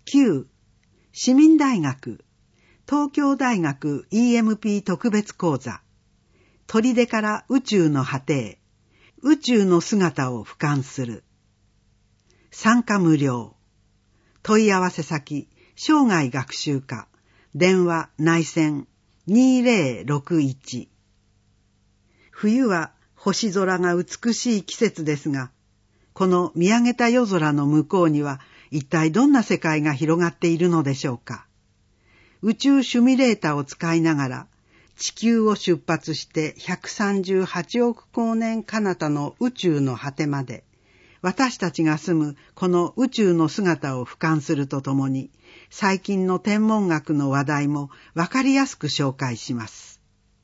9. 市民大学東京大学 EMP 特別講座砦から宇宙の果て宇宙の姿を俯瞰する。参加無料。問い合わせ先生涯学習課電話内線2061。冬は星空が美しい季節ですが、この見上げた夜空の向こうには一体どんな世界が広がっているのでしょうか。宇宙シミュレータを使いながら地球を出発して138億光年彼方の宇宙の果てまで私たちが住むこの宇宙の姿を俯瞰するとともに最近の天文学の話題もわかりやすく紹介します。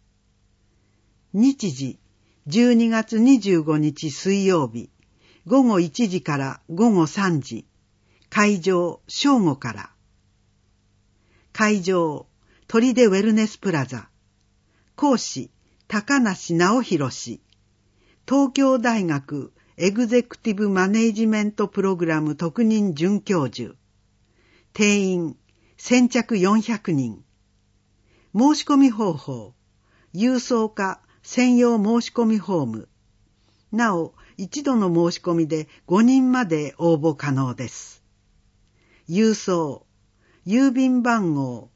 日時12月25日水曜日午後1時から午後3時会場正午から会場砦ウェルネスプラザ講師高梨直弘氏東京大学エグゼクティブマネージメントプログラム特任准教授定員先着400人申し込み方法郵送か専用申し込みフォームなお一度の申し込みで5人まで応募可能です。郵送郵便番号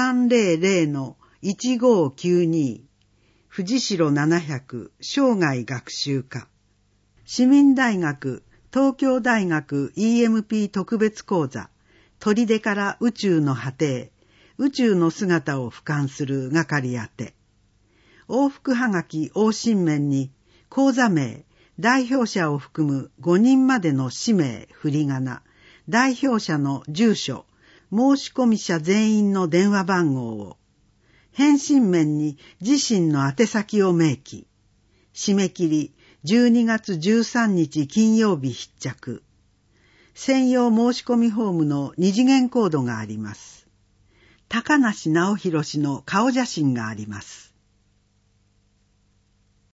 300-1592 藤代700生涯学習課市民大学東京大学 EMP 特別講座砦から宇宙の果て宇宙の姿を俯瞰する係宛て往復はがき往診面に講座名代表者を含む5人までの氏名振り仮名代表者の住所申込者全員の電話番号を返信面に自身の宛先を明記締め切り12月13日金曜日必着専用申し込みフォームの2次元コードがあります。高梨直弘氏の顔写真があります。